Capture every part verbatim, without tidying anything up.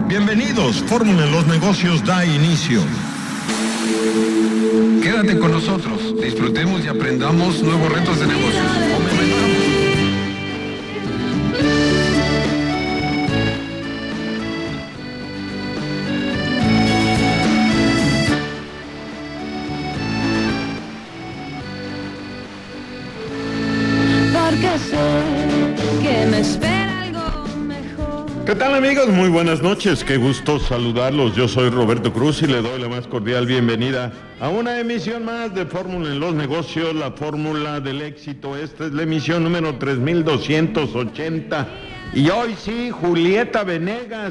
Bienvenidos, Fórmula en los Negocios da inicio. Quédate con nosotros, disfrutemos y aprendamos nuevos retos de negocios. Comenzamos. Porque sé que me espera algo mejor. ¿Qué tal, amigos? Muy buenas noches, qué gusto saludarlos. Yo soy Roberto Cruz y le doy la más cordial bienvenida a una emisión más de Fórmula en los Negocios, la fórmula del éxito. Esta es la emisión número tres mil doscientos ochenta y hoy sí, Julieta Venegas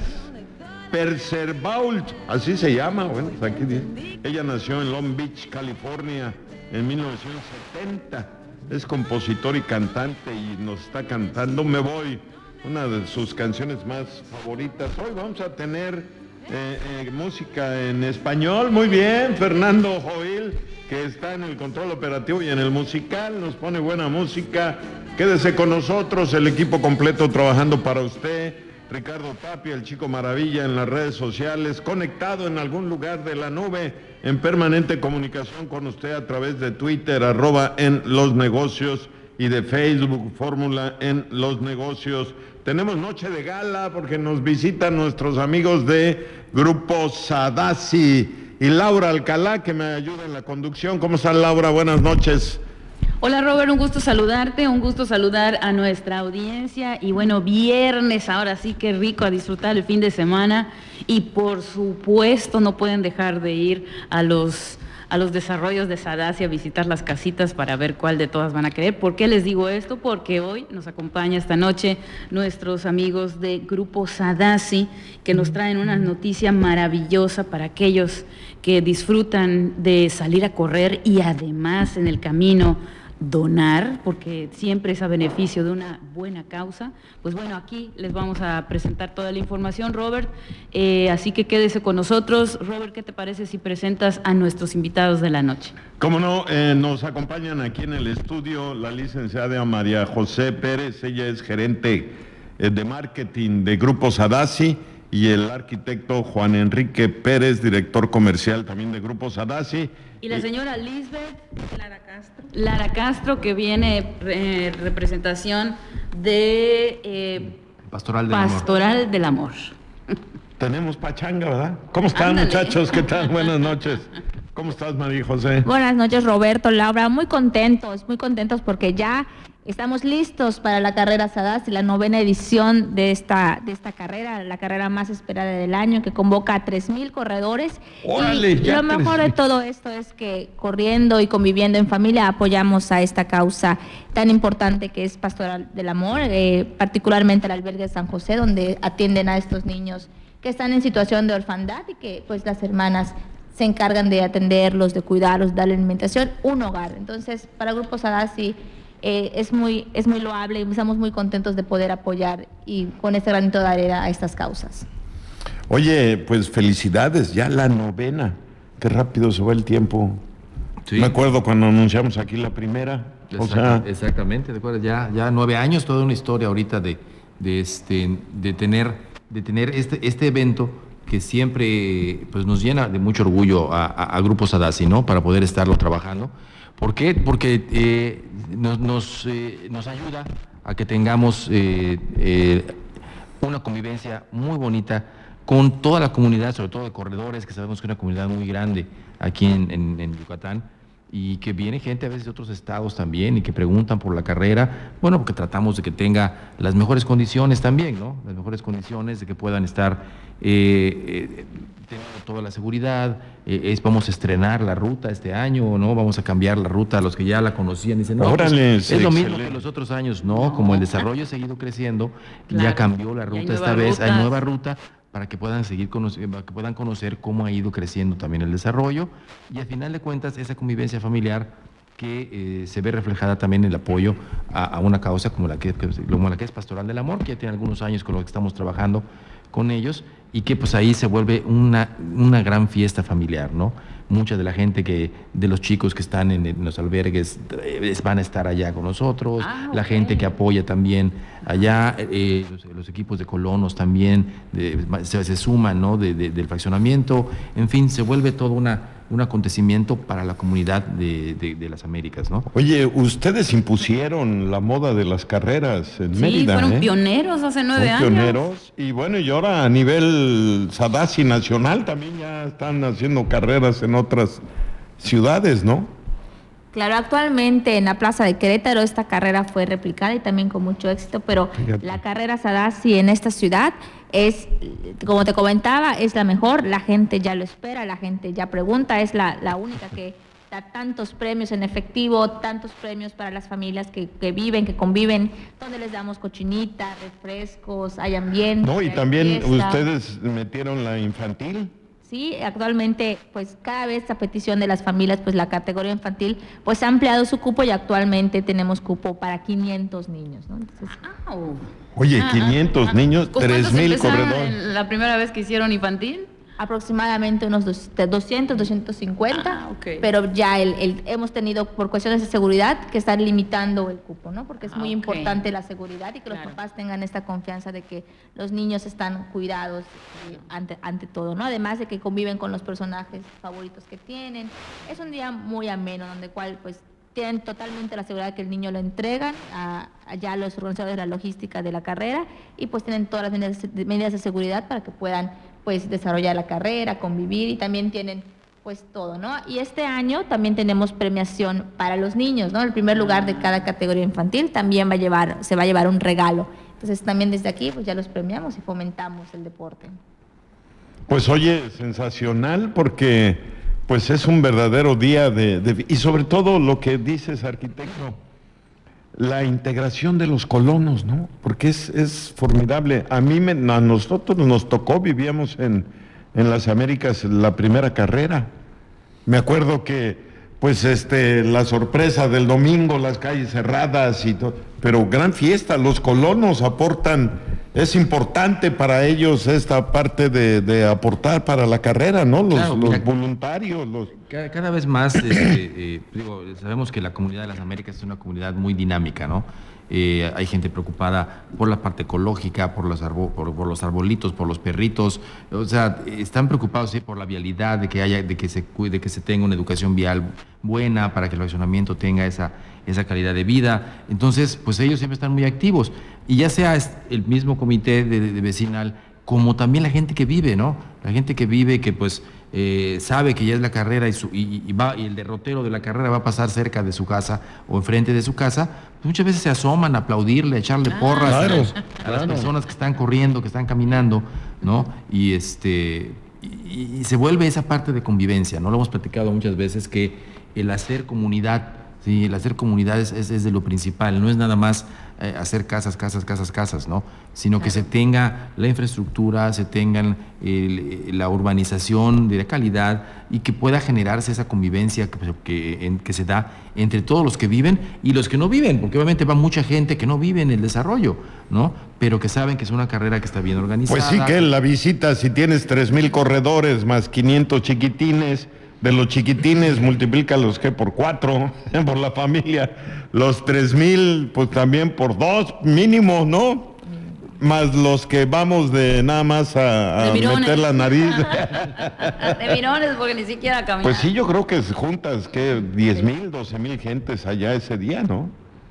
Percerbault, así se llama, bueno, pues aquí dice. Ella nació en Long Beach, California, en mil novecientos setenta. Es compositor y cantante y nos está cantando Me Voy, una de sus canciones más favoritas. Hoy vamos a tener eh, eh, música en español. Muy bien, Fernando Joil, que está en el control operativo y en el musical, nos pone buena música. Quédese con nosotros, el equipo completo trabajando para usted. Ricardo Tapia, el Chico Maravilla en las redes sociales, conectado en algún lugar de la nube, en permanente comunicación con usted a través de Twitter, arroba en los negocios, y de Facebook, Fórmula en los Negocios. Tenemos noche de gala porque nos visitan nuestros amigos de Grupo Sadassi y Laura Alcalá, que me ayuda en la conducción. ¿Cómo estás, Laura? Buenas noches. Hola, Robert, un gusto saludarte, un gusto saludar a nuestra audiencia. Y bueno, viernes, ahora sí, qué rico, a disfrutar el fin de semana. Y por supuesto no pueden dejar de ir a los... a los desarrollos de Sadassi, a visitar las casitas para ver cuál de todas van a querer. ¿Por qué les digo esto? Porque hoy nos acompaña esta noche nuestros amigos de Grupo Sadassi, que nos traen una noticia maravillosa para aquellos que disfrutan de salir a correr y además en el camino donar, porque siempre es a beneficio de una buena causa. Pues bueno, aquí les vamos a presentar toda la información, Robert, eh, así que quédese con nosotros. Robert, ¿qué te parece si presentas a nuestros invitados de la noche? Cómo no, eh, nos acompañan aquí en el estudio la licenciada María José Pérez, ella es gerente eh, de marketing de Grupo Sadassi, y el arquitecto Juan Enrique Pérez, director comercial también de Grupo Sadassi. Y la señora Lisbeth Lara Castro, Lara Castro que viene eh, representación de eh, Pastoral del Pastoral Amor. del Amor. Tenemos pachanga, ¿verdad? ¿Cómo están, Ándale. muchachos? ¿Qué tal? Buenas noches. ¿Cómo estás, María José? Buenas noches, Roberto, Laura, muy contentos, muy contentos porque ya estamos listos para la carrera Sadassi, la novena edición de esta, de esta carrera, la carrera más esperada del año, que convoca a tres mil corredores. ¡Órale! Y Ya lo mejor de tres mil. todo esto es que corriendo y conviviendo en familia apoyamos a esta causa tan importante que es Pastoral del Amor, eh, particularmente el albergue de San José, donde atienden a estos niños que están en situación de orfandad y que pues las hermanas se encargan de atenderlos, de cuidarlos, darle alimentación, un hogar. Entonces, para Grupo Sadassi eh, es muy es muy loable y estamos muy contentos de poder apoyar y con este granito de arena a estas causas. Oye, pues felicidades, ya la novena. Qué rápido se va el tiempo. Sí. Me acuerdo cuando anunciamos aquí la primera. O Exacta- sea, exactamente, de acuerdo, ya, ya nueve años, toda una historia ahorita de, de, este, de tener, de tener este, este evento que siempre pues, nos llena de mucho orgullo a, a, a Grupo Sadassi, ¿no? Para poder estarlo trabajando. ¿Por qué? Porque eh, nos, nos, eh, nos ayuda a que tengamos eh, eh, una convivencia muy bonita con toda la comunidad, sobre todo de corredores, que sabemos que es una comunidad muy grande aquí en, en, en Yucatán, y que viene gente a veces de otros estados también y que preguntan por la carrera, bueno, porque tratamos de que tenga las mejores condiciones también, ¿no? Las mejores condiciones de que puedan estar eh, eh, teniendo toda la seguridad. Eh, es, vamos a estrenar la ruta este año, ¿no? Vamos a cambiar la ruta a los que ya la conocían. Dicen, no, pues, Órale, es sí, lo mismo excelente. que los otros años, ¿no? No. Como el desarrollo ha seguido creciendo, Claro. ya cambió la Y hay ruta esta nuevas vez, hay rutas. nueva ruta, para que puedan seguir conocer, para que puedan conocer cómo ha ido creciendo también el desarrollo, y al final de cuentas esa convivencia familiar que eh, se ve reflejada también en el apoyo a, a una causa como la que, como la que es Pastoral del Amor, que ya tiene algunos años con lo que estamos trabajando con ellos, y que pues ahí se vuelve una, una gran fiesta familiar, ¿no? Mucha de la gente que, de los chicos que están en, en los albergues eh, van a estar allá con nosotros, Ah, la ok. gente que apoya también allá, eh, los, los equipos de colonos también de- se, se suman, ¿no? De, de- del fraccionamiento, en fin, se vuelve todo una, un acontecimiento para la comunidad de, de- de las Américas, ¿no? Oye, ustedes impusieron la moda de las carreras en Sí, Mérida, fueron ¿eh? pioneros hace nueve Son años. pioneros. Y bueno, y ahora a nivel Sadasi nacional también ya están haciendo carreras en otras ciudades, ¿no? Claro, actualmente en la Plaza de Querétaro esta carrera fue replicada y también con mucho éxito, pero Fíjate. la carrera Sadasi en esta ciudad es, como te comentaba, es la mejor, la gente ya lo espera, la gente ya pregunta, es la, la única que da tantos premios en efectivo, tantos premios para las familias que, que viven, que conviven, donde les damos cochinita, refrescos, hay ambiente. No, y hay también fiesta. ustedes metieron la infantil. Sí, actualmente, pues cada vez a petición de las familias, pues la categoría infantil, pues ha ampliado su cupo y actualmente tenemos cupo para quinientos niños, ¿no? Entonces, Au. Oye, Ah, quinientos ah, niños, ¿con tres cuántos mil empezaron corredores. en La primera vez que hicieron infantil. aproximadamente unos dos- de doscientos, doscientos cincuenta, Ah, ok. pero ya el, el- hemos tenido por cuestiones de seguridad que están limitando el cupo, ¿no? Porque es Ah, muy ok. importante la seguridad y que Claro. los papás tengan esta confianza de que los niños están cuidados eh, ante, ante todo, ¿no? Además de que conviven con los personajes favoritos que tienen. Es un día muy ameno, donde cual pues tienen totalmente la seguridad que el niño lo entregan a, allá a los organizadores de la logística de la carrera y pues tienen todas las medidas, medidas de seguridad para que puedan pues desarrollar la carrera, convivir y también tienen pues todo, ¿no? Y este año también tenemos premiación para los niños, ¿no? El primer lugar de cada categoría infantil también va a llevar, se va a llevar un regalo. Entonces también desde aquí pues ya los premiamos y fomentamos el deporte. Pues oye, sensacional porque pues es un verdadero día de, de- y sobre todo lo que dices, arquitecto, la integración de los colonos, ¿no? Porque es, es formidable. A mí, me, a nosotros nos tocó, vivíamos en, en las Américas la primera carrera. Me acuerdo que, pues, este, la sorpresa del domingo, las calles cerradas y todo, pero gran fiesta, los colonos aportan, es importante para ellos esta parte de, de aportar para la carrera, ¿no? Los, Claro, los mira, voluntarios, los... Cada, cada vez más, este, eh, digo, sabemos que la comunidad de las Américas es una comunidad muy dinámica, ¿no? Eh, hay gente preocupada por la parte ecológica, por los, arbo, por, por los arbolitos, por los perritos, o sea, están preocupados sí, por la vialidad, de que haya, de que se cuide, que se tenga una educación vial buena para que el fraccionamiento tenga esa, esa calidad de vida. Entonces, pues ellos siempre están muy activos. Y ya sea el mismo comité de, de, de vecinal, como también la gente que vive, ¿no? La gente que vive, que pues eh, sabe que ya es la carrera y, su, y, y, va, y el derrotero de la carrera va a pasar cerca de su casa o enfrente de su casa, pues muchas veces se asoman a aplaudirle, a echarle porras Claro, a, las- a claro. las personas que están corriendo, que están caminando, ¿no? Y este y, y se vuelve esa parte de convivencia, ¿no? Lo hemos platicado muchas veces que el hacer comunidad, sí, el hacer comunidad es, es, es de lo principal, no es nada más eh, hacer casas, casas, casas, casas, ¿no? Sino que se tenga la infraestructura, se tengan el- la urbanización de calidad y que pueda generarse esa convivencia que, que, en- que se da entre todos los que viven y los que no viven, porque obviamente va mucha gente que no vive en el desarrollo, ¿no? Pero que saben que es una carrera que está bien organizada. Pues sí que la visita, si tienes tres mil corredores más quinientos chiquitines, de los chiquitines multiplícalos que por cuatro, por la familia, los tres mil pues también por dos mínimo, ¿no? Más los que vamos de nada más a, a De mirones. meter la nariz. De mirones, porque ni siquiera caminan. Pues sí, yo creo que juntas que diez mil, doce mil gentes allá ese día, ¿no?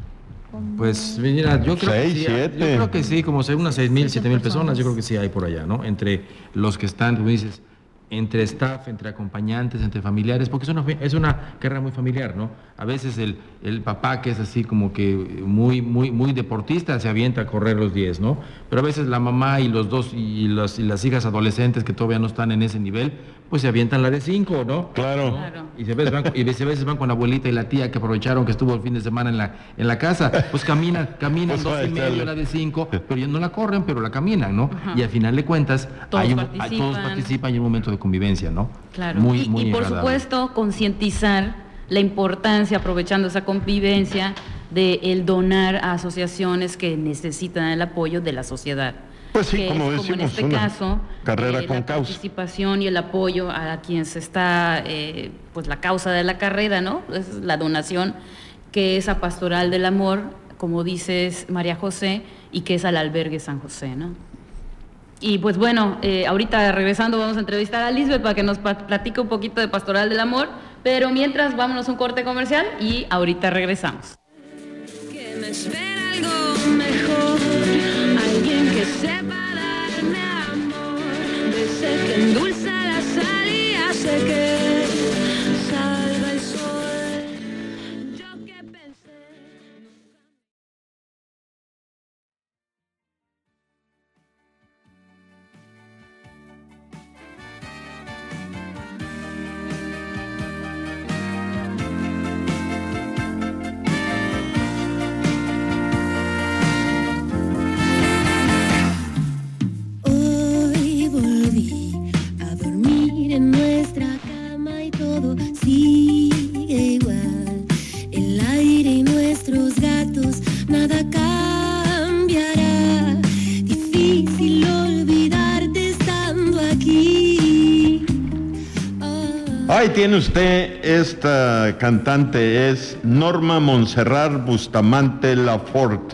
Pues mira, yo creo, Seis, que sí, siete. yo creo que sí, como sea, unas seis mil, siete mil personas, yo creo que sí hay por allá, ¿no? Entre los que están, como dices, entre staff, entre acompañantes, entre familiares, porque es una, es una carrera muy familiar, ¿no? A veces el, el papá que es así como que muy, muy, muy deportista se avienta a correr los diez, ¿no? Pero a veces la mamá y los dos y, los, y las hijas adolescentes que todavía no están en ese nivel, pues se avientan la de cinco, ¿no? Claro. Claro. Y, se ves, van, y a veces van con la abuelita y la tía que aprovecharon que estuvo el fin de semana en la, en la casa, pues caminan, caminan Pues dos va a y medio, echarle. la de cinco, pero ya no la corren, pero la caminan, ¿no? Y al final de cuentas, Todos hay un, participan. hay- todos participan y hay un momento de convivencia, ¿no? Claro. Muy, y, muy y por agradable. supuesto, concientizar la importancia, aprovechando esa convivencia, de el donar a asociaciones que necesitan el apoyo de la sociedad. Pues sí, que como es, decimos, como en este una caso, carrera eh, con la causa. participación y el apoyo a quien se está, eh, pues la causa de la carrera, ¿no? Es la donación, que es a Pastoral del Amor, como dices, María José, y que es al Albergue San José, ¿no? Y pues bueno, eh, ahorita regresando vamos a entrevistar a Lisbeth para que nos platique un poquito de Pastoral del Amor, pero mientras vámonos a un corte comercial y ahorita regresamos. Que me espera algo mejor, alguien que sepa darme amor, de ese que endulza la sal y hace que salga el sol. Yo que pensé. Hoy volví a dormir en nuestra cama y todo sigue igual. El aire y nuestros gatos, nada cambiará. Difícil olvidarte estando aquí. Oh. Ahí tiene usted, esta cantante es Norma Montserrat Bustamante Lafort,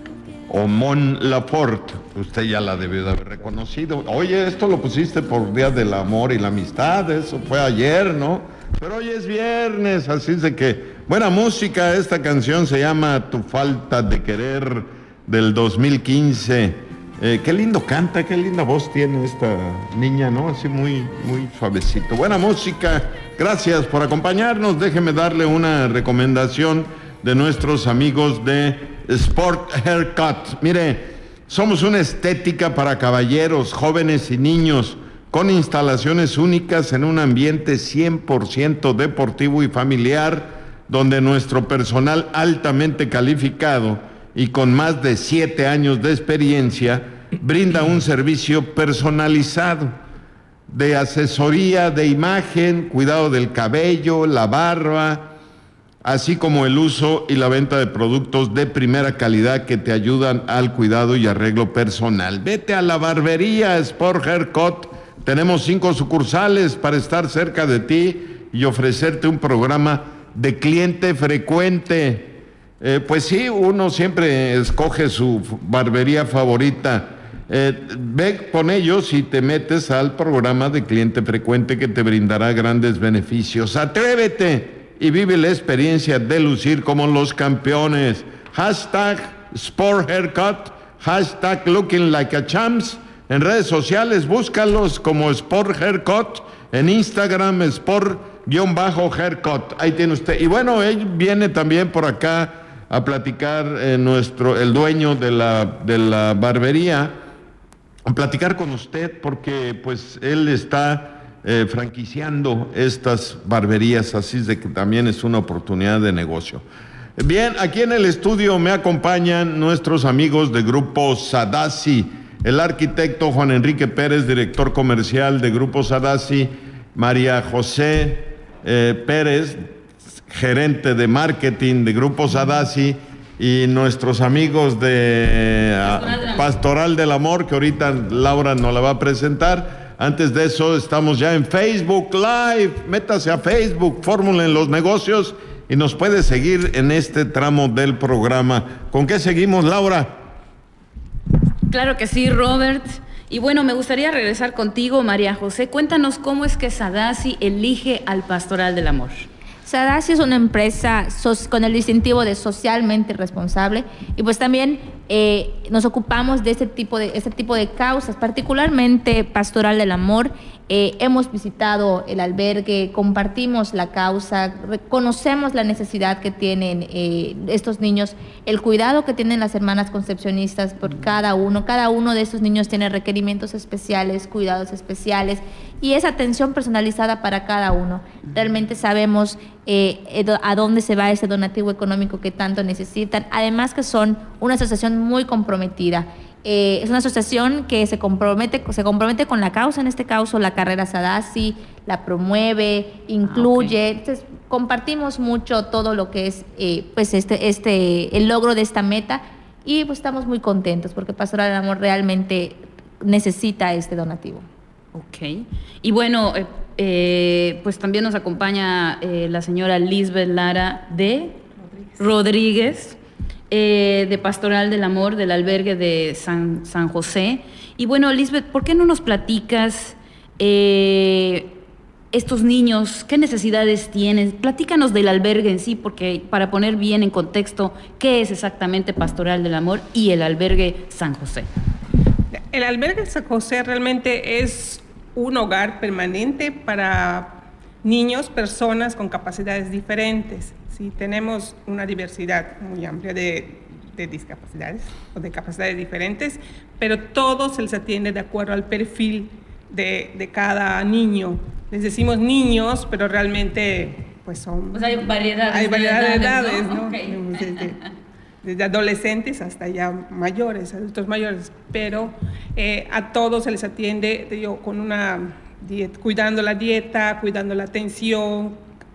o Mon Lafort. Usted ya la debió de haber reconocido. Oye, esto lo pusiste por Día del Amor y la Amistad, eso fue ayer, ¿no? Pero hoy es viernes, así es de que buena música. Esta canción se llama Tu Falta de Querer, del dos mil quince. Eh, qué lindo canta, qué linda voz tiene esta niña, ¿no? Así muy, muy suavecito. Buena música, gracias por acompañarnos. Déjeme darle una recomendación de nuestros amigos de Sport Haircut. Mire, somos una estética para caballeros, jóvenes y niños, con instalaciones únicas en un ambiente cien por ciento deportivo y familiar, donde nuestro personal altamente calificado y con más de siete años de experiencia brinda un servicio personalizado de asesoría de imagen, cuidado del cabello, la barba, así como el uso y la venta de productos de primera calidad que te ayudan al cuidado y arreglo personal. Vete a la barbería Sport Haircut. Tenemos cinco sucursales para estar cerca de ti y ofrecerte un programa de cliente frecuente. Eh, pues sí, uno siempre escoge su barbería favorita. Eh, ve con ellos y te metes al programa de cliente frecuente que te brindará grandes beneficios. ¡Atrévete! Y vive la experiencia de lucir como los campeones. Hashtag Sport Haircut, hashtag Looking Like a Champs. En redes sociales, búscalos como Sport Haircut. En Instagram, Sport-Haircut. Ahí tiene usted. Y bueno, él viene también por acá a platicar eh, nuestro, el dueño de la, de la barbería, a platicar con usted porque pues él está Eh, franquiciando estas barberías, así es de que también es una oportunidad de negocio. Bien, aquí en el estudio me acompañan nuestros amigos de Grupo Sadasi, el arquitecto Juan Enrique Pérez, director comercial de Grupo Sadasi, María José eh, Pérez, gerente de marketing de Grupo Sadasi, y nuestros amigos de uh, Pastoral del Amor, que ahorita Laura nos la va a presentar. Antes de eso, estamos ya en Facebook Live. Métase a Facebook, Fórmula en los Negocios, y nos puede seguir en este tramo del programa. ¿Con qué seguimos, Laura? Claro que sí, Robert. Y bueno, me gustaría regresar contigo, María José. Cuéntanos cómo es que Sadasi elige al Pastoral del Amor. Sadasi es una empresa con el distintivo de socialmente responsable, y pues también eh, nos ocupamos de este tipo de, este tipo de causas, particularmente Pastoral del Amor. Eh, hemos visitado el albergue, compartimos la causa, reconocemos la necesidad que tienen eh, estos niños, el cuidado que tienen las hermanas concepcionistas por cada uno. Cada uno de estos niños tiene requerimientos especiales, cuidados especiales, y es atención personalizada para cada uno. Realmente sabemos eh, a dónde se va ese donativo económico que tanto necesitan, además que son una asociación muy comprometida. Eh, es una asociación que se compromete, se compromete con la causa, en este caso la carrera Sadasi, la promueve, incluye. Ah, okay. Entonces, compartimos mucho todo lo que es eh, pues este, este, el logro de esta meta, y pues estamos muy contentos porque Pastoral del Amor realmente necesita este donativo. Ok. Y bueno, eh, eh, pues también nos acompaña eh, la señora Lisbeth Lara de Rodríguez, Rodríguez eh, de Pastoral del Amor, del albergue de San, San José. Y bueno, Lisbeth, ¿por qué no nos platicas eh, estos niños, qué necesidades tienen? Platícanos del albergue en sí, porque para poner bien en contexto qué es exactamente Pastoral del Amor y el albergue San José. El albergue San José realmente es un hogar permanente para niños, personas con capacidades diferentes. ¿Sí? Tenemos una diversidad muy amplia de, de discapacidades o de capacidades diferentes, pero todos se les atiende de acuerdo al perfil de, de cada niño. Les decimos niños, pero realmente pues son... Pues hay variedades, hay variedad de edades, de edades, ¿no? Okay. Desde, desde adolescentes hasta ya mayores, adultos mayores, pero eh, a todos se les atiende digo, con una dieta, cuidando la dieta, cuidando la atención,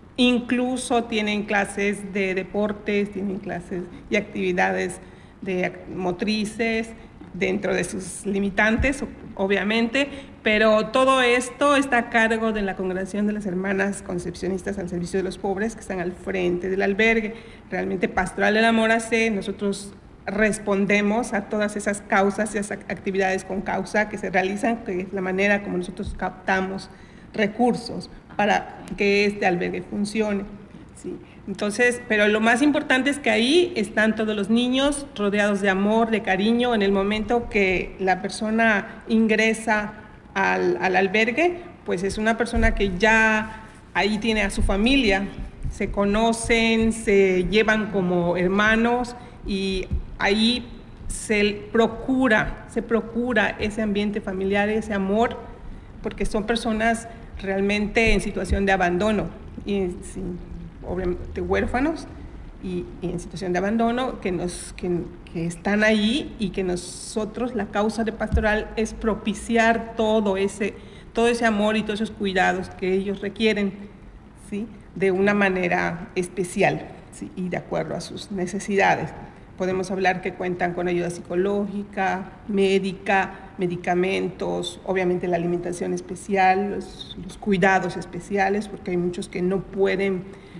incluso tienen clases de deportes, tienen clases y actividades de motrices dentro de sus limitantes, obviamente, pero todo esto está a cargo de la Congregación de las Hermanas Concepcionistas al Servicio de los Pobres, que están al frente del albergue. Realmente Pastoral del Amor A C, nosotros respondemos a todas esas causas y esas actividades con causa que se realizan, que es la manera como nosotros captamos recursos para que este albergue funcione. Sí. Entonces, pero lo más importante es que ahí están todos los niños rodeados de amor, de cariño. En el momento que la persona ingresa al, al albergue, pues es una persona que ya ahí tiene a su familia, se conocen, se llevan como hermanos y ahí se procura, se procura ese ambiente familiar, ese amor, porque son personas realmente en situación de abandono y sin, obviamente huérfanos y, y en situación de abandono que, nos, que, que están ahí y que nosotros, la causa de Pastoral es propiciar todo ese, todo ese amor y todos esos cuidados que ellos requieren, ¿sí? De una manera especial, ¿sí? Y de acuerdo a sus necesidades. Podemos hablar que cuentan con ayuda psicológica, médica, medicamentos, obviamente la alimentación especial, los, los cuidados especiales, porque hay muchos que no pueden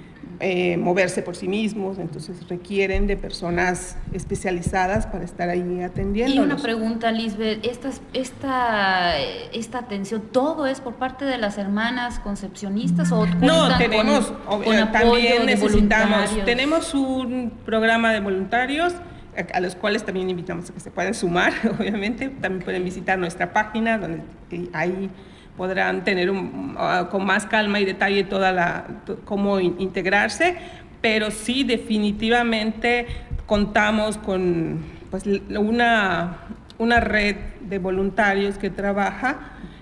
eh, moverse por sí mismos, entonces requieren de personas especializadas para estar ahí atendiendo. Y una pregunta, Lisbeth, esta, esta, esta atención, ¿todo es por parte de las hermanas concepcionistas o no, tenemos, con, con con también necesitamos, tenemos un programa de voluntarios a, a los cuales también invitamos a que se puedan sumar, obviamente, también pueden visitar nuestra página, donde ahí podrán tener un, uh, con más calma y detalle toda la, to, cómo in, integrarse, pero sí definitivamente contamos con pues, una, una red de voluntarios que trabaja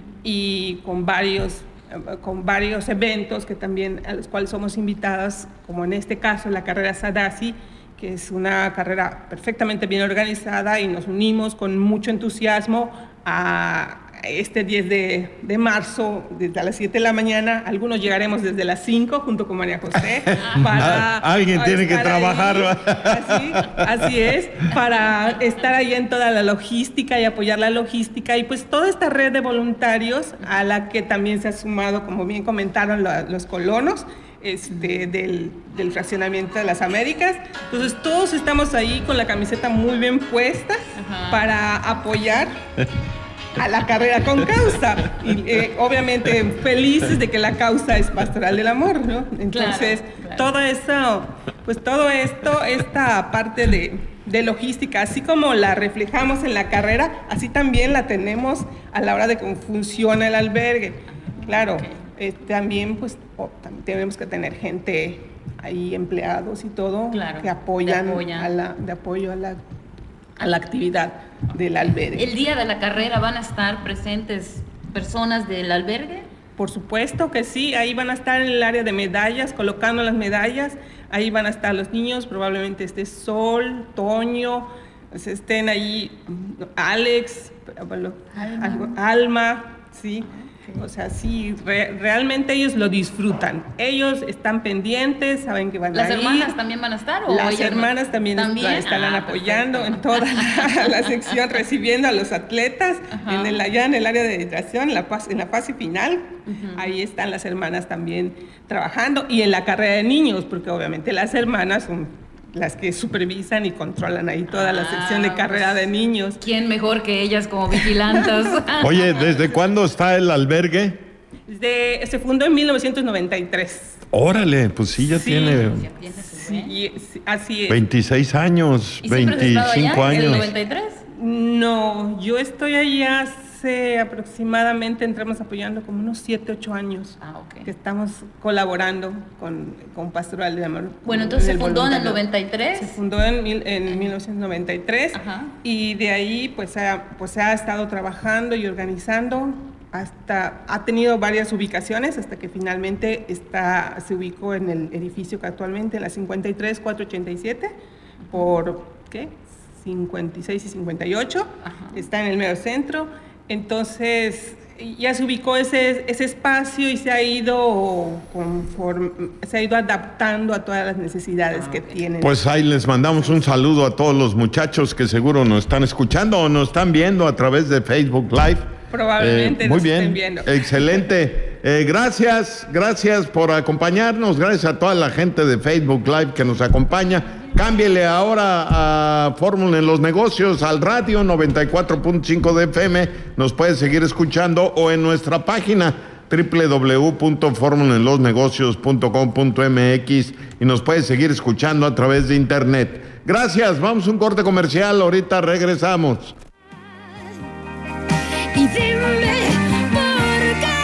y con varios, uh, con varios eventos que también, a los cuales somos invitadas, como en este caso la carrera Sadasi, que es una carrera perfectamente bien organizada y nos unimos con mucho entusiasmo a este diez de marzo, desde las siete de la mañana. Algunos llegaremos desde las cinco junto con María José. Para Alguien tiene que trabajar. Así, así es, para estar ahí en toda la logística y apoyar la logística. Y pues toda esta red de voluntarios a la que también se ha sumado, como bien comentaron los, los colonos, Este, del, del fraccionamiento de las Américas. Entonces todos estamos ahí con la camiseta muy bien puesta. Ajá. Para apoyar a la carrera con causa y eh, obviamente felices de que la causa es Pastoral del Amor, ¿no? Entonces claro, claro. todo eso, pues todo esto, esta parte de, de logística, así como la reflejamos en la carrera, así también la tenemos a la hora de cómo funciona el albergue. Claro. Okay. Eh, también pues oh, también tenemos que tener gente ahí, empleados y todo, claro, que apoyan, apoyan. A la, de apoyo a la, a la actividad del albergue. ¿El día de la carrera van a estar presentes personas del albergue? Por supuesto que sí, ahí van a estar en el área de medallas, colocando las medallas, ahí van a estar los niños, probablemente esté Sol, Toño, pues, estén ahí Alex, bueno, Alma. Alma, sí. O sea, sí, re- realmente ellos lo disfrutan. Ellos están pendientes, saben que van ¿Las a ir. hermanas también van a estar? ¿o Las ellas no? hermanas también, ¿También? est- estarán Ah, apoyando perfecto. en toda la, la sección, recibiendo a los atletas. Ajá. En el, allá en el área de hidratación, en la, pas- en la fase final, ahí están las hermanas también trabajando. Y en la carrera de niños, porque obviamente las hermanas son las que supervisan y controlan ahí toda la Ah, sección de carrera de niños. ¿Quién mejor que ellas como vigilantas? Oye, ¿desde cuándo está el albergue? Desde- se fundó en mil novecientos noventa y tres. Órale, pues sí, ya Sí. tiene Ya tiene su Sí, buen. y- sí, así es. veintiséis años, ¿Y siempre has estado veinticinco allá, en el años. noventa y tres? No, yo estoy ahí hace aproximadamente, entramos apoyando como unos siete, ocho años. Ah, ok. Que estamos colaborando con, con Pastoral de Amor. Bueno, entonces se del fundó en el voluntariado. noventa y tres. Se fundó en, mil- en mil novecientos noventa y tres. Ajá. Y de ahí pues ha, pues ha estado trabajando y organizando. Hasta, ha tenido varias ubicaciones hasta que finalmente está, se ubicó en el edificio que actualmente, en la cincuenta y tres, cuatrocientos ochenta y siete, por, ¿qué? cincuenta y seis y cincuenta y ocho. Ajá. Está en el mero centro. Entonces, ya se ubicó ese, ese espacio y se ha ido conforme, se ha ido adaptando a todas las necesidades que tienen. Pues ahí les mandamos un saludo a todos los muchachos que seguro nos están escuchando o nos están viendo a través de Facebook Live. Probablemente Eh, muy nos bien, estén viendo. excelente. Eh, gracias, gracias por acompañarnos, gracias a toda la gente de Facebook Live que nos acompaña. Cámbiele ahora a Fórmula en los Negocios, al radio noventa y cuatro punto cinco de F M. Nos puede seguir escuchando o en nuestra página doble u doble u doble u punto fórmula en los negocios punto com punto m x y nos puede seguir escuchando a través de internet. Gracias, vamos a un corte comercial, ahorita regresamos. Y dime por qué.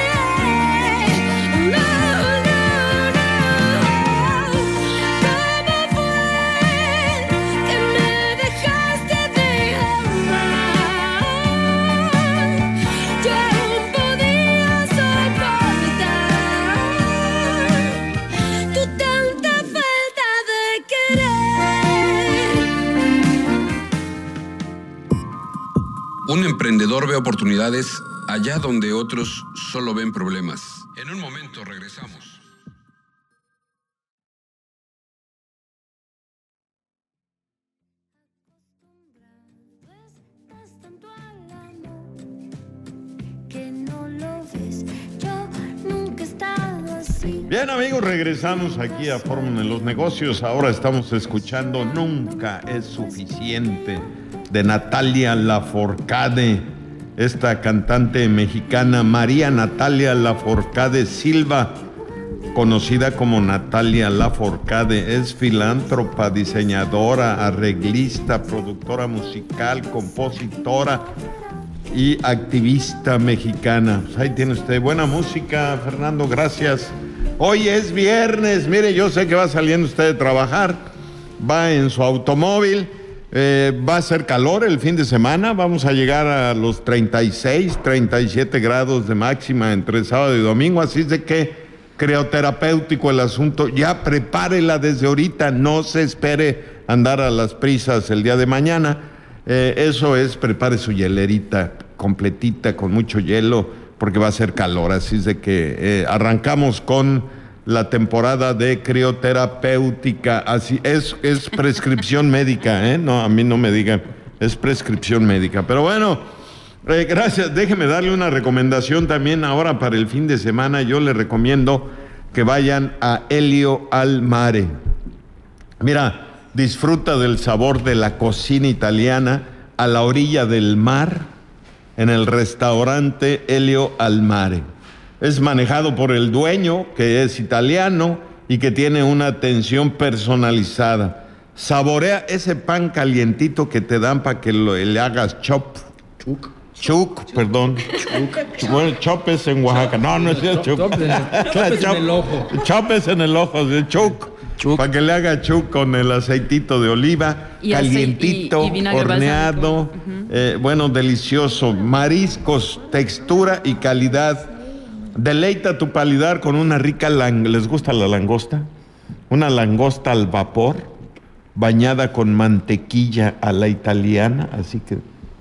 No, no, no. ¿Cómo fue que me dejaste de amar? Yo aún podía soportar tu tanta falta de querer. Un emprendedor ve oportunidades allá donde otros solo ven problemas. En un momento regresamos. Estás tanto al amor que no lo ves. Yo nunca he estado así. Bien amigos, regresamos aquí a Fórmula en los Negocios. Ahora estamos escuchando Nunca es Suficiente de Natalia Lafourcade, esta cantante mexicana María Natalia Lafourcade Silva, conocida como Natalia Lafourcade. Es filántropa, diseñadora, arreglista, productora musical, compositora y activista mexicana. Pues ahí tiene usted buena música, Fernando, gracias. Hoy es viernes, mire, yo sé que va saliendo usted de trabajar, va en su automóvil, eh, va a hacer calor el fin de semana, vamos a llegar a los treinta y seis, treinta y siete grados de máxima entre sábado y domingo, así es de que crioterapéutico el asunto, ya prepárela desde ahorita, no se espere andar a las prisas el día de mañana. Eh, eso es, prepare su hielerita completita con mucho hielo porque va a ser calor, así es de que eh, arrancamos con la temporada de crioterapéutica, así es, es prescripción médica, ¿eh? No, a mí no me digan, es prescripción médica, pero bueno, eh, gracias, déjeme darle una recomendación también ahora para el fin de semana. Yo le recomiendo que vayan a Elio al Mare. Mira, disfruta del sabor de la cocina italiana a la orilla del mar en el restaurante Elio al Mare. Es manejado por el dueño, que es italiano y que tiene una atención personalizada. Saborea ese pan calientito que te dan para que lo, le hagas chop. Chuc. Chuc, perdón. Chuc. Bueno, chop es en Oaxaca. No, no es el chuc. Chop en- chop es en el ojo. Chop es en el ojo, de chuc. Chuc. Para que le haga chuc con el aceitito de oliva, Y calientito, acei- y- y vinagre horneado, balsámico. Ujú. eh, bueno, delicioso. Mariscos, textura y calidad. Deleita tu paladar con una rica lang... ¿Les gusta la langosta? Una langosta al vapor. bañada con mantequilla a la italiana, así que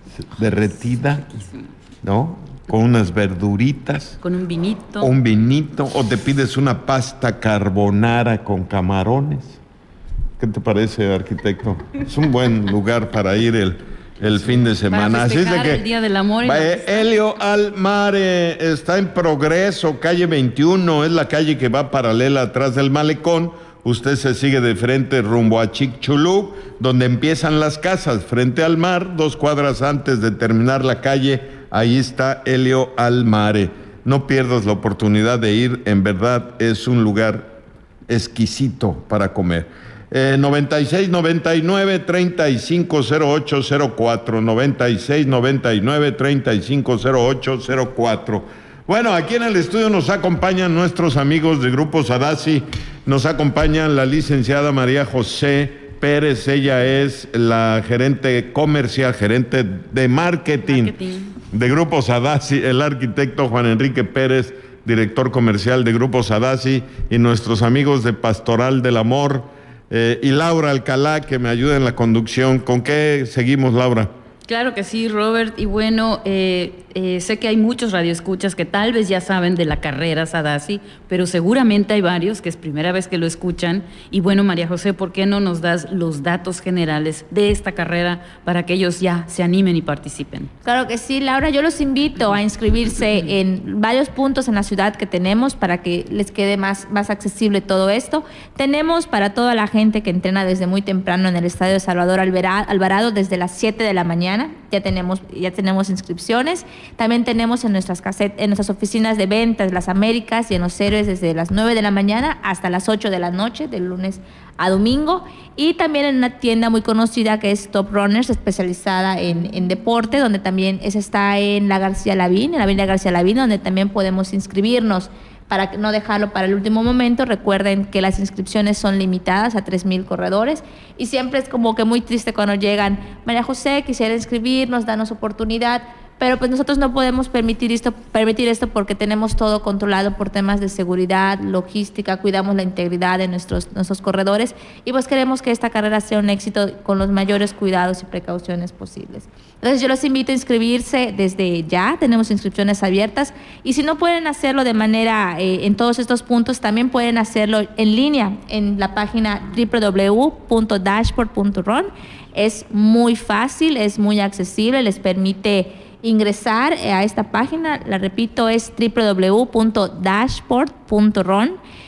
derretida, ¿no? Con unas verduritas. Con un vinito. Un vinito, o te pides una pasta carbonara con camarones. ¿Qué te parece, arquitecto? Es un buen lugar para ir el, el fin de semana. Para festejar Así es de que, el Día del Amor. Y va, la... eh, Helio al Mare está en Progreso, calle veintiuno, es la calle que va paralela atrás del malecón. Usted se sigue de frente rumbo a Chicxulub, donde empiezan las casas, frente al mar, dos cuadras antes de terminar la calle, ahí está Helio al Mare. No pierdas la oportunidad de ir, en verdad es un lugar exquisito para comer. Eh, noventa y seis noventa y nueve treinta y cinco cero ocho cero cuatro, noventa y seis noventa y nueve treinta y cinco cero ocho cero cuatro. Bueno, aquí en el estudio nos acompañan nuestros amigos de Grupo Sadassi, nos acompaña la licenciada María José Pérez, ella es la gerente comercial, gerente de marketing, marketing. de Grupo Sadassi, el arquitecto Juan Enrique Pérez, director comercial de Grupo Sadassi, y nuestros amigos de Pastoral del Amor, eh, y Laura Alcalá, que me ayuda en la conducción. ¿Con qué seguimos, Laura? Claro que sí, Robert. Y bueno, eh, eh, sé que hay muchos radioescuchas que tal vez ya saben de la carrera Sadassi, pero seguramente hay varios que es primera vez que lo escuchan. Y bueno, María José, ¿por qué no nos das los datos generales de esta carrera para que ellos ya se animen y participen? Claro que sí, Laura. Yo los invito a inscribirse en varios puntos en la ciudad que tenemos para que les quede más, más accesible todo esto. Tenemos para toda la gente que entrena desde muy temprano en el Estadio Salvador Alvarado desde las siete de la mañana. Ya tenemos, ya tenemos inscripciones. También tenemos en nuestras casetas, en nuestras oficinas de ventas, Las Américas y en Los Héroes desde las nueve de la mañana hasta las ocho de la noche, de lunes a domingo. Y también en una tienda muy conocida que es Top Runners, especializada en, en deporte, donde también esa está en la García Lavín, en la avenida García Lavín, donde también podemos inscribirnos. Para no dejarlo para el último momento, recuerden que las inscripciones son limitadas a tres mil corredores y siempre es como que muy triste cuando llegan, María José, quisiera inscribirnos, danos oportunidad, pero pues nosotros no podemos permitir esto, permitir esto porque tenemos todo controlado por temas de seguridad, logística, cuidamos la integridad de nuestros, nuestros corredores y pues queremos que esta carrera sea un éxito con los mayores cuidados y precauciones posibles. Entonces yo los invito a inscribirse desde ya, tenemos inscripciones abiertas y si no pueden hacerlo de manera eh, en todos estos puntos, también pueden hacerlo en línea en la página doble u doble u doble u punto dashboard punto run. Es muy fácil, es muy accesible, les permite ingresar a esta página, la repito, es doble u doble u doble u punto dashboard punto run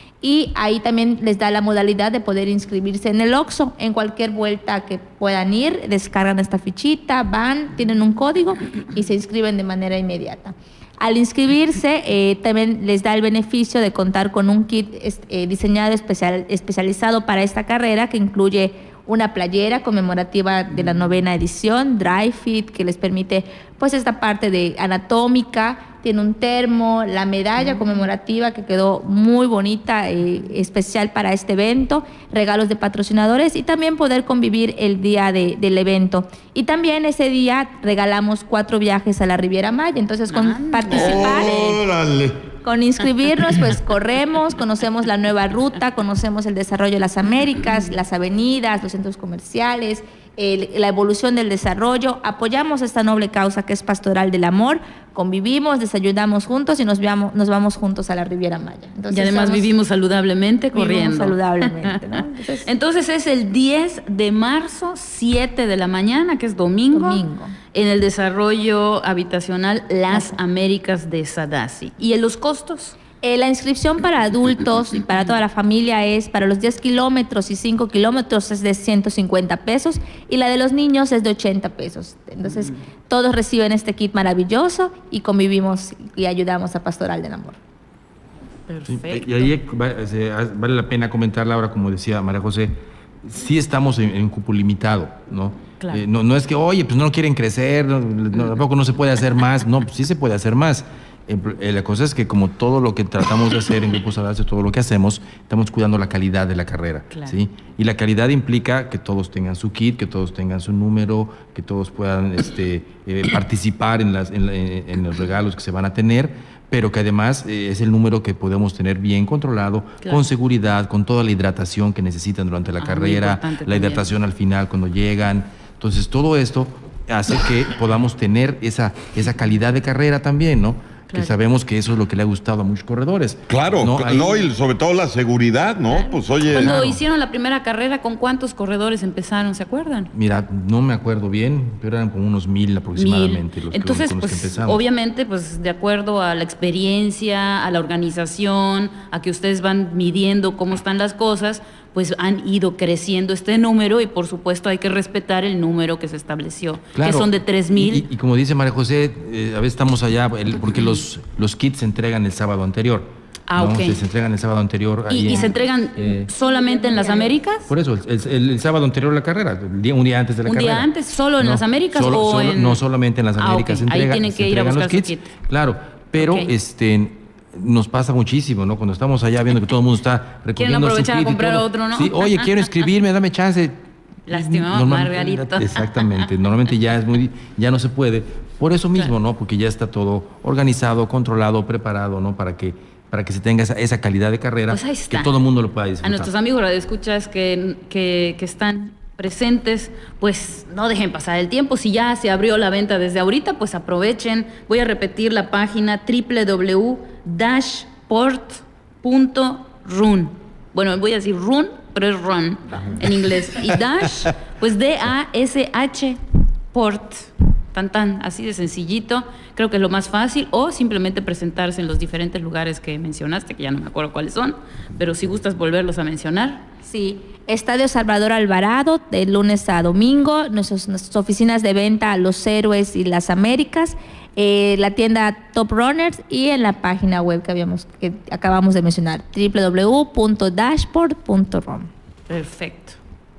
y ahí también les da la modalidad de poder inscribirse en el Oxxo, en cualquier vuelta que puedan ir, descargan esta fichita, van, tienen un código y se inscriben de manera inmediata. Al inscribirse, eh, también les da el beneficio de contar con un kit eh, diseñado especial, especializado para esta carrera que incluye una playera conmemorativa de la novena edición, Dry Fit, que les permite pues esta parte de anatómica, tiene un termo, la medalla conmemorativa que quedó muy bonita, eh, especial para este evento, regalos de patrocinadores y también poder convivir el día de, del evento. Y también ese día regalamos cuatro viajes a la Riviera Maya, entonces con ah, participar... ¡Órale! Con inscribirnos, pues corremos, conocemos la nueva ruta, conocemos el desarrollo de las Américas, las avenidas, los centros comerciales, el, la evolución del desarrollo, apoyamos esta noble causa que es Pastoral del Amor, convivimos, desayunamos juntos y nos, veamos, nos vamos juntos a la Riviera Maya. Entonces, y además somos, vivimos saludablemente corriendo. Vivimos saludablemente, ¿no? Entonces, Entonces es el diez de marzo, siete de la mañana, que es domingo, domingo. en el desarrollo habitacional Las Américas de Sadassi. ¿Y en los costos? Eh, la inscripción para adultos y para toda la familia es para los diez kilómetros y cinco kilómetros es de ciento cincuenta pesos y la de los niños es de ochenta pesos. Entonces, mm. todos reciben este kit maravilloso y convivimos y ayudamos a Pastoral del Amor. Perfecto. Sí, y ahí vale la pena comentar, Laura, como decía María José, sí estamos en, en un cupo limitado, ¿no? Claro. Eh, no, no es que, oye, pues no quieren crecer, no, no, tampoco no se puede hacer más. No, pues sí se puede hacer más. Eh, la cosa es que como todo lo que tratamos de hacer en Grupo Sadassi, todo lo que hacemos, estamos cuidando la calidad de la carrera, claro. ¿sí? Y la calidad implica que todos tengan su kit, que todos tengan su número, que todos puedan este, eh, participar en, las, en, en los regalos que se van a tener, pero que además eh, es el número que podemos tener bien controlado, claro. con seguridad, con toda la hidratación que necesitan durante la ah, carrera, la también. hidratación al final cuando llegan. Entonces, todo esto hace que podamos tener esa, esa calidad de carrera también, ¿no? Claro. Que sabemos que eso es lo que le ha gustado a muchos corredores. Claro, no, Ahí... no y sobre todo la seguridad, ¿no? Claro. Pues oye... Cuando claro. hicieron la primera carrera, ¿con cuántos corredores empezaron? ¿Se acuerdan? Mira, no me acuerdo bien, pero eran como unos mil aproximadamente. Mil. Los Entonces, que, con los pues, que empezamos. obviamente, pues, de acuerdo a la experiencia, a la organización, a que ustedes van midiendo cómo están las cosas, pues han ido creciendo este número y por supuesto hay que respetar el número que se estableció, claro, que son de tres mil. Y, y como dice María José, eh, a veces estamos allá, el, porque los, los kits se entregan el sábado anterior. Ah, ¿no? ok. Se, se entregan el sábado anterior. ¿Y, y en, se entregan eh, solamente en las Américas? Por eso, el, el, el sábado anterior a la carrera, el día, un día antes de la ¿Un carrera. ¿Un día antes? ¿Solo en no, las Américas solo, o solo, en...? No solamente en las Américas. Ah, okay. se entrega, ahí tienen que ir a buscar los kits. Kit. Claro, pero okay. este... nos pasa muchísimo, ¿no? Cuando estamos allá viendo que todo el mundo está recogiendo quieren aprovechar su kit a comprar otro, ¿no? Sí, oye, quiero inscribirme, dame chance. Lástima, Margarito. Exactamente, normalmente ya es muy, ya no se puede. Por eso mismo, claro. ¿no? Porque ya está todo organizado, controlado, preparado, ¿no? Para que, para que se tenga esa, esa calidad de carrera, pues ahí está. Que todo el mundo lo pueda disfrutar. A nuestros amigos radioescuchas que, que, que están presentes, pues no dejen pasar el tiempo. Si ya se abrió la venta desde ahorita, pues aprovechen. Voy a repetir la página doble u doble u doble u punto dashport punto run. Bueno, voy a decir run, pero es run en inglés. Y dash, pues D A S H port. Tan tan, así de sencillito. Creo que es lo más fácil. O simplemente presentarse en los diferentes lugares que mencionaste, que ya no me acuerdo cuáles son, pero si gustas volverlos a mencionar. Sí, Estadio Salvador Alvarado, de lunes a domingo, nuestros, nuestras oficinas de venta Los Héroes y Las Américas, eh, la tienda Top Runners y en la página web que habíamos que acabamos de mencionar, doble u doble u doble u punto dashport punto rom. Perfecto.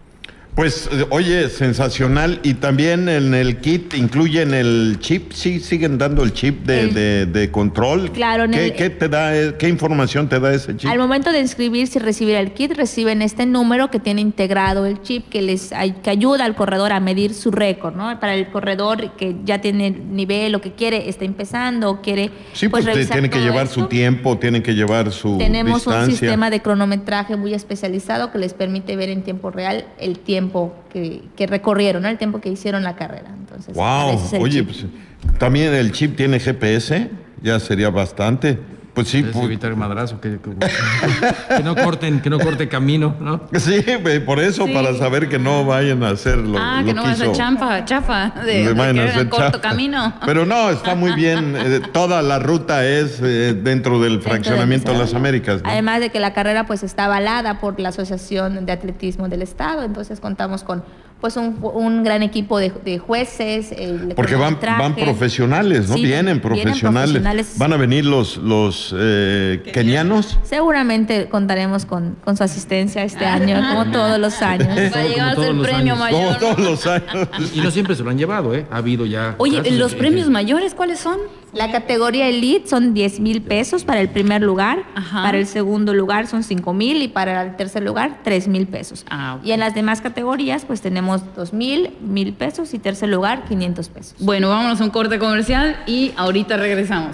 Pues, oye, sensacional. Y también en el kit incluyen el chip. Sí, siguen dando el chip de, el, de, de control. Claro. En ¿Qué, el, ¿Qué te da? ¿Qué información te da ese chip? Al momento de inscribirse y recibir el kit, reciben este número que tiene integrado el chip que les que ayuda al corredor a medir su récord, ¿no? Para el corredor que ya tiene nivel o que quiere, está empezando o quiere. Sí, pues, pues tiene que llevar esto. su tiempo, tiene que llevar su Tenemos distancia. un sistema de cronometraje muy especializado que les permite ver en tiempo real el tiempo Que, que recorrieron, ¿no? El tiempo que hicieron la carrera. Entonces, wow, oye, pues, también el chip tiene G P S, ya sería bastante. Pues sí, pues, evitar el madrazo, que, que, que no corten, que no corte camino, ¿no? Sí, por eso, sí. Para saber que no vayan a hacer lo, ah, lo que no que va a ser chafa, chafa, de, de vayan que a hacer corto chafa. camino. Pero no, está muy bien. Eh, toda la ruta es eh, dentro del dentro fraccionamiento de las Américas, ¿no? Además de que la carrera pues está avalada por la Asociación de Atletismo del Estado, entonces contamos con pues un, un gran equipo de, de jueces. El Porque van, van profesionales, ¿no? Sí, vienen, profesionales. vienen profesionales. ¿Van a venir los, los eh, kenianos? Seguramente contaremos con, con su asistencia este año, como todos los años. Va a llevarse el premio años. mayor. Como todos los años. Y, y no siempre se lo han llevado, ¿eh? Ha habido ya... Oye, ¿los de, premios de... mayores cuáles son? La categoría Elite son diez mil pesos para el primer lugar, Ajá. para el segundo lugar son cinco mil y para el tercer lugar tres mil pesos. Ah, okay. Y en las demás categorías pues tenemos dos mil, mil pesos y tercer lugar quinientos pesos. Bueno, vámonos a un corte comercial y ahorita regresamos.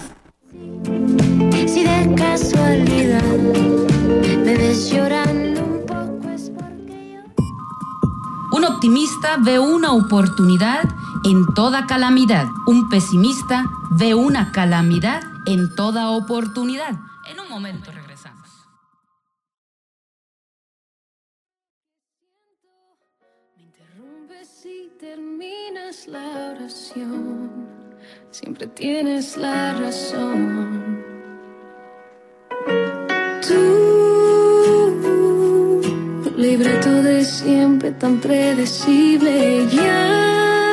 Si de casualidad me ves llorando un poco es porque yo... Un optimista ve una oportunidad en toda calamidad. Un pesimista ve una calamidad en toda oportunidad. En un momento regresamos. Me interrumpes y terminas la oración. Siempre tienes la razón. Tu libreto de siempre tan predecible ya.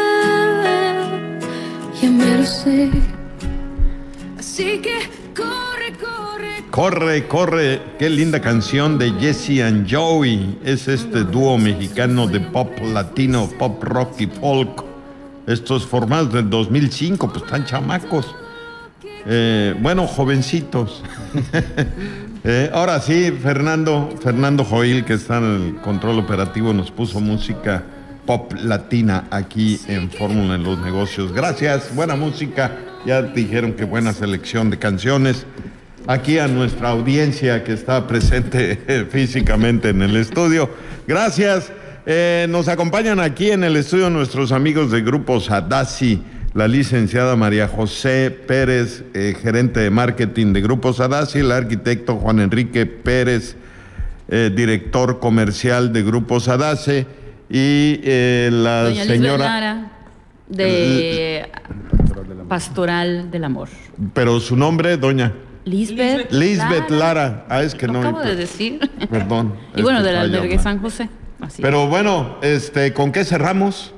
Ya me lo sé. Así que corre, corre. Corre, corre. Qué linda canción de Jesse and Joey. Es este dúo mexicano de pop latino, pop rock y folk. Estos formados del dos mil cinco, pues están chamacos. Eh, bueno, jovencitos. eh, ahora sí, Fernando, Fernando Joil, que está en el control operativo, nos puso música pop latina aquí en Fórmula en los Negocios. Gracias, buena música. Ya dijeron que buena selección de canciones. Aquí a nuestra audiencia que está presente físicamente en el estudio. Gracias. Eh, nos acompañan aquí en el estudio nuestros amigos de Grupo Sadassi, la licenciada María José Pérez, eh, gerente de marketing de Grupo Sadassi, el arquitecto Juan Enrique Pérez, eh, director comercial de Grupo Sadassi, y eh, la Doña señora... Lisbeth Lara, de Pastoral del Amor. Pero su nombre, doña... Lisbeth, Lisbeth Lara. Lara. Ah, es que Lo no... acabo de decir. Perdón. Y bueno, es que del falla albergue mal. San José. Así Pero es. bueno, este, ¿con qué cerramos?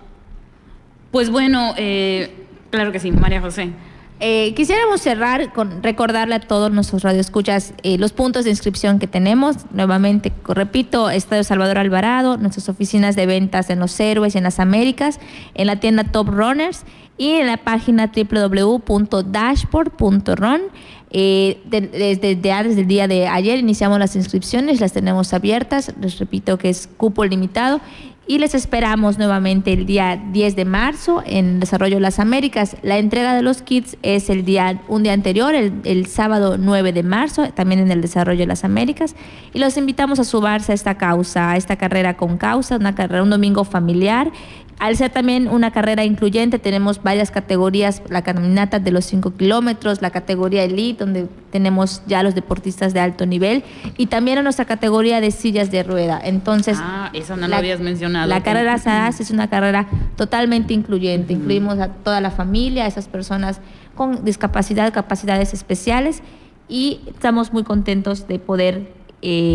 Pues bueno, eh, claro que sí, María José. Eh, quisiéramos cerrar con recordarle a todos nuestros radioescuchas eh, los puntos de inscripción que tenemos. Nuevamente, repito, Estadio Salvador Alvarado, nuestras oficinas de ventas en Los Héroes y en las Américas, en la tienda Top Runners y en la página doble u doble u doble u punto dashboard punto run. Eh, de, desde, de, desde el día de ayer iniciamos las inscripciones, las tenemos abiertas. Les repito que es cupo limitado. Y les esperamos nuevamente el día diez de marzo en Desarrollo de las Américas. La entrega de los kits es el día, un día anterior, el, el sábado nueve de marzo, también en el Desarrollo de las Américas. Y los invitamos a sumarse a esta causa, a esta carrera con causa, una carrera, un domingo familiar. Al ser también una carrera incluyente, tenemos varias categorías, la caminata de los cinco kilómetros, la categoría Elite, donde tenemos ya los deportistas de alto nivel, y también en nuestra categoría de sillas de rueda. Entonces, Ah, eso no la, lo habías mencionado. la carrera Sadassi es una carrera totalmente incluyente. Incluimos a toda la familia, a esas personas con discapacidad, capacidades especiales, y estamos muy contentos de poder eh,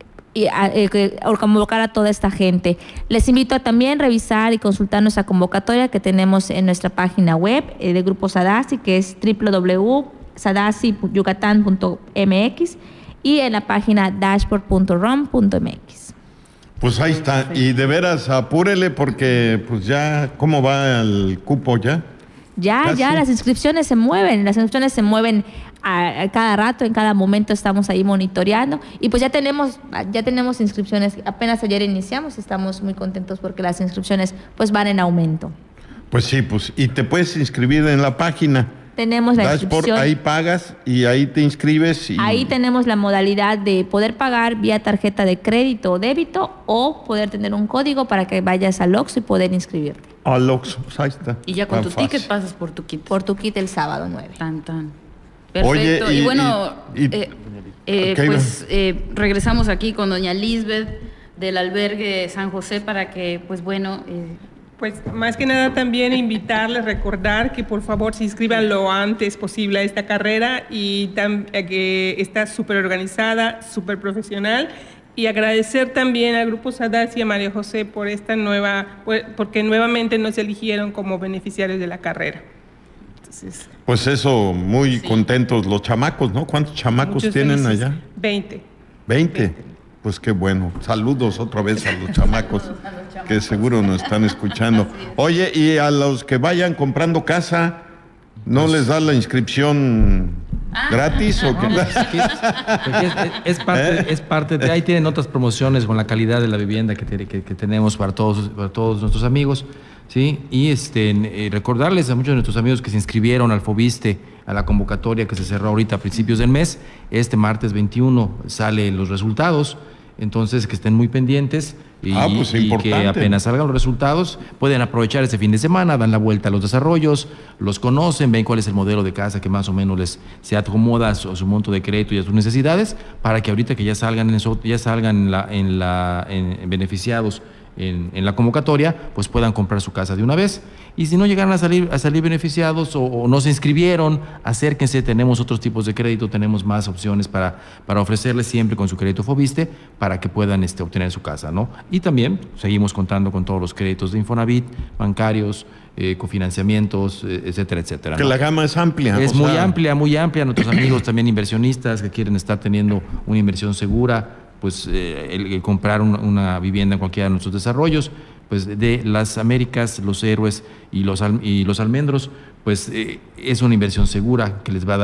y a, eh, convocar a toda esta gente. Les invito a también revisar y consultar nuestra convocatoria que tenemos en nuestra página web eh, de Grupo Sadassi, que es doble u doble u doble u punto sadassi yucatán punto m x, y en la página dashboard punto rom punto m x. Pues ahí está. Y de veras, apúrele porque pues ya, ¿cómo va el cupo ya? Ya, Casi. ya, las inscripciones se mueven, las inscripciones se mueven a, a cada rato, en cada momento estamos ahí monitoreando, y pues ya tenemos, ya tenemos inscripciones, apenas ayer iniciamos, estamos muy contentos porque las inscripciones pues van en aumento. Pues sí, pues, y te puedes inscribir en la página. Tenemos la Dashboard, inscripción. ahí pagas y ahí te inscribes. Y... Ahí tenemos la modalidad de poder pagar vía tarjeta de crédito o débito, o poder tener un código para que vayas al Oxxo y poder inscribirte. Al Oxxo, pues ahí está. Y ya con Tan tu fácil. ticket pasas por tu kit. Por tu kit el sábado nueve. Tan, tan. Perfecto. Oye, y, y- bueno, y- y- eh, eh, ¿qué iba? pues eh, regresamos aquí con doña Lisbeth del albergue San José para que, pues bueno... Eh, Pues más que nada también invitarles, recordar que por favor se inscriban lo antes posible a esta carrera, y tam- eh, que está súper organizada, súper profesional, y agradecer también al Grupo Sadassi y a María José por esta nueva, por- porque nuevamente nos eligieron como beneficiarios de la carrera. Entonces, Pues eso, muy contentos los chamacos, ¿no? ¿Cuántos chamacos muchas tienen felices- allá? veinte. ¿veinte? Pues qué bueno. Saludos otra vez a los chamacos que seguro nos están escuchando. Oye, y a los que vayan comprando casa, ¿no les da la inscripción gratis o qué? No, pues, aquí es, porque es- es- es parte, es parte de ahí tienen otras promociones con la calidad de la vivienda que, tiene- que, que tenemos para todos, para todos nuestros amigos, ¿sí? Y este, eh, recordarles a muchos de nuestros amigos que se inscribieron al Fobiste, a la convocatoria que se cerró ahorita a principios del mes. Este martes veintiuno salen los resultados, entonces que estén muy pendientes. Y, Ah, pues, y importante. que apenas salgan los resultados, pueden aprovechar este fin de semana, dan la vuelta a los desarrollos, los conocen, ven cuál es el modelo de casa que más o menos les se acomoda a su, a su monto de crédito y a sus necesidades, para que ahorita que ya salgan en eso, ya salgan en la, en la en, en beneficiados en, en la convocatoria, pues puedan comprar su casa de una vez. Y si no llegaron a salir, a salir beneficiados o, o no se inscribieron, acérquense, tenemos otros tipos de crédito, tenemos más opciones para, para ofrecerles siempre con su crédito Fobiste para que puedan este, obtener su casa, ¿no? Y también seguimos contando con todos los créditos de Infonavit, bancarios, eh, cofinanciamientos, eh, etcétera, etcétera, Que ¿no? la gama es amplia. Es o muy sea, amplia, muy amplia. Nuestros amigos también inversionistas que quieren estar teniendo una inversión segura, pues eh, el, el comprar un- una vivienda en cualquiera de nuestros desarrollos, pues de las Américas, los Héroes y los, al- y los Almendros, pues eh, es una inversión segura que les va a dar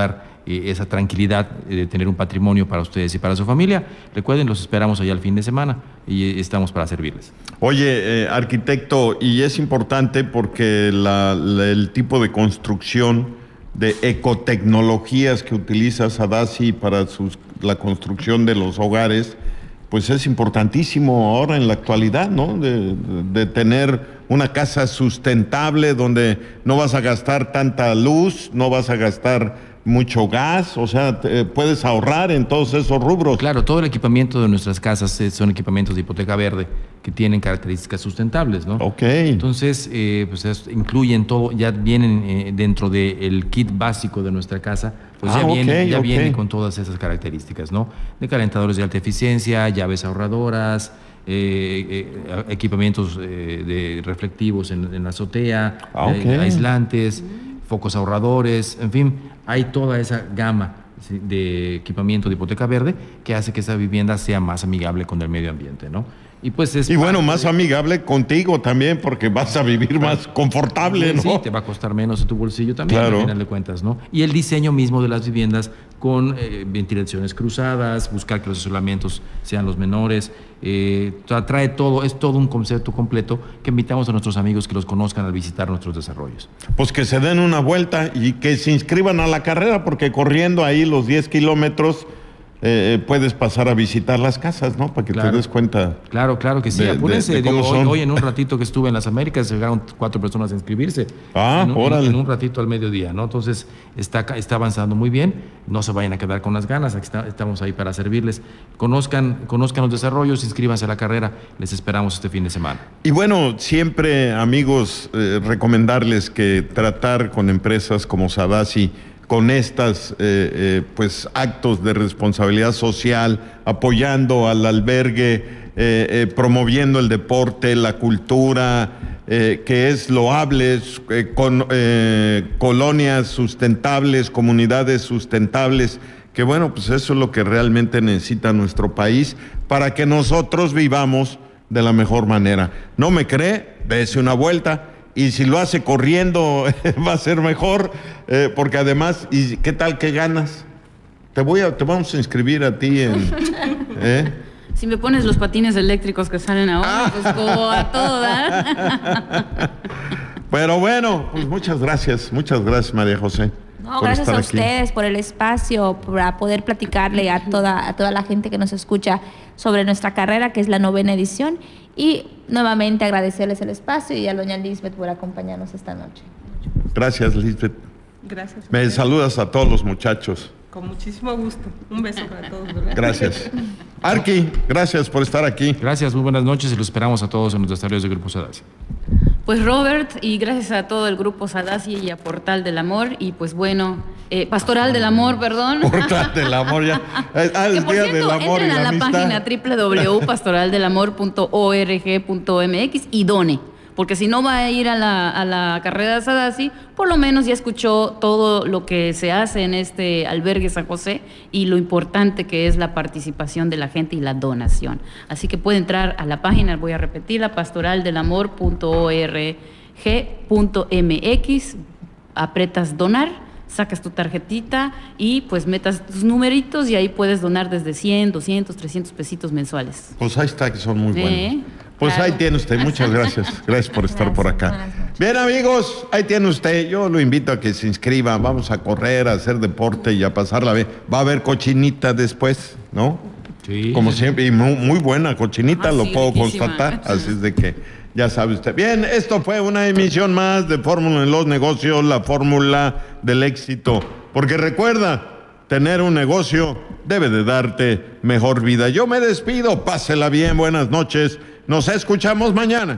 eh, esa tranquilidad de tener un patrimonio para ustedes y para su familia. Recuerden, los esperamos allá el fin de semana y estamos para servirles. Oye, eh, arquitecto, y es importante porque la, la, el tipo de construcción de ecotecnologías que utiliza Sadasi para sus, la construcción de los hogares, pues es importantísimo ahora en la actualidad, ¿no? De, de, de tener una casa sustentable donde no vas a gastar tanta luz, no vas a gastar mucho gas, o sea, te, puedes ahorrar en todos esos rubros. Claro, todo el equipamiento de nuestras casas eh, son equipamientos de hipoteca verde que tienen características sustentables, ¿no? Ok. Entonces, eh, pues es, incluyen todo, ya vienen eh, dentro del kit básico de nuestra casa, pues ah, ya, okay, viene, ya okay. viene con todas esas características, ¿no? De calentadores de alta eficiencia, llaves ahorradoras, eh, eh, equipamientos eh, de reflectivos en, en la azotea, ah, okay. eh, aislantes, focos ahorradores, en fin, hay toda esa gama de equipamiento de hipoteca verde que hace que esa vivienda sea más amigable con el medio ambiente, ¿no? Y pues es y bueno, más de... amigable contigo también, porque vas a vivir más confortable, ¿no? Sí, te va a costar menos en tu bolsillo también, claro. al final de cuentas, ¿no? Y el diseño mismo de las viviendas con eh, ventilaciones cruzadas, buscar que los aislamientos sean los menores, eh, trae todo, es todo un concepto completo que invitamos a nuestros amigos que los conozcan al visitar nuestros desarrollos. Pues que se den una vuelta y que se inscriban a la carrera, porque corriendo ahí los diez kilómetros eh, puedes pasar a visitar las casas, ¿no? Para que claro. te des cuenta. Claro, claro que sí. De, Apúrense. de, de Digo, cómo hoy, son. hoy en un ratito que estuve en las Américas llegaron cuatro personas a inscribirse. Ah, en un, órale. En un ratito al mediodía, ¿no? Entonces está, está avanzando muy bien. No se vayan a quedar con las ganas. Aquí está, estamos ahí para servirles. Conozcan, conozcan los desarrollos, inscríbanse a la carrera. Les esperamos este fin de semana. Y bueno, siempre, amigos, eh, recomendarles que tratar con empresas como Sadasi, con estas eh, eh, pues actos de responsabilidad social, apoyando al albergue, eh, eh, promoviendo el deporte, la cultura, eh, que es loable, eh, con eh, colonias sustentables, comunidades sustentables, que bueno, pues eso es lo que realmente necesita nuestro país para que nosotros vivamos de la mejor manera. ¿No me cree? Dese una vuelta. Y si lo hace corriendo va a ser mejor, eh, porque además, ¿y qué tal que ganas? Te voy a, te vamos a inscribir a ti en... ¿eh? Si me pones los patines eléctricos que salen ahora, pues como a todo dar. Pero bueno, pues muchas gracias, muchas gracias, María José. No, gracias a ustedes por el espacio, para poder platicarle a toda, a toda la gente que nos escucha sobre nuestra carrera, que es la novena edición. Y nuevamente agradecerles el espacio y a doña Lisbeth por acompañarnos esta noche. Gracias, Lisbeth. Gracias. Me saludas a todos los muchachos. Con muchísimo gusto. Un beso para todos, ¿verdad? Gracias. Arqui, gracias por estar aquí. Gracias, muy buenas noches y los esperamos a todos en los desarrollos del Grupo Sadasi. Pues Robert, y gracias a todo el Grupo Sadasi y a Portal del Amor, y pues bueno, eh, Pastoral del Amor, perdón. Portal del Amor, ya. Ah, que el por día cierto, del amor entren y la a la amistad. página doble u doble u doble u punto pastoral del amor punto org punto m x y done. Porque si no va a ir a la, a la carrera de Sadasi, por lo menos ya escuchó todo lo que se hace en este albergue San José y lo importante que es la participación de la gente y la donación. Así que puede entrar a la página, voy a repetirla, pastoral del amor punto org punto m x, apretas donar, sacas tu tarjetita y pues metas tus numeritos y ahí puedes donar desde cien, doscientos, trescientos pesitos mensuales. Pues ahí está, que son muy buenos. Eh, Pues claro. ahí tiene usted, muchas gracias. Gracias por estar Gracias, por acá. buenas noches. Bien, amigos, ahí tiene usted. Yo lo invito a que se inscriba. Vamos a correr, a hacer deporte y a pasarla bien. Va a haber cochinita después, ¿no? Sí. Como siempre, y muy, muy buena cochinita, Ah, lo sí, puedo riquísima. constatar. Así es de que ya sabe usted. Bien, esto fue una emisión más de Fórmula en los Negocios, la fórmula del éxito. Porque recuerda, tener un negocio debe de darte mejor vida. Yo me despido, pásela bien, buenas noches. Nos escuchamos mañana.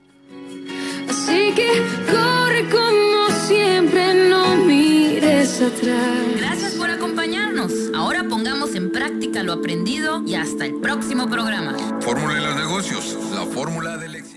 Así que corre como siempre, no mires atrás. Gracias por acompañarnos. Ahora pongamos en práctica lo aprendido y hasta el próximo programa. Fórmula de los negocios, la fórmula del éxito.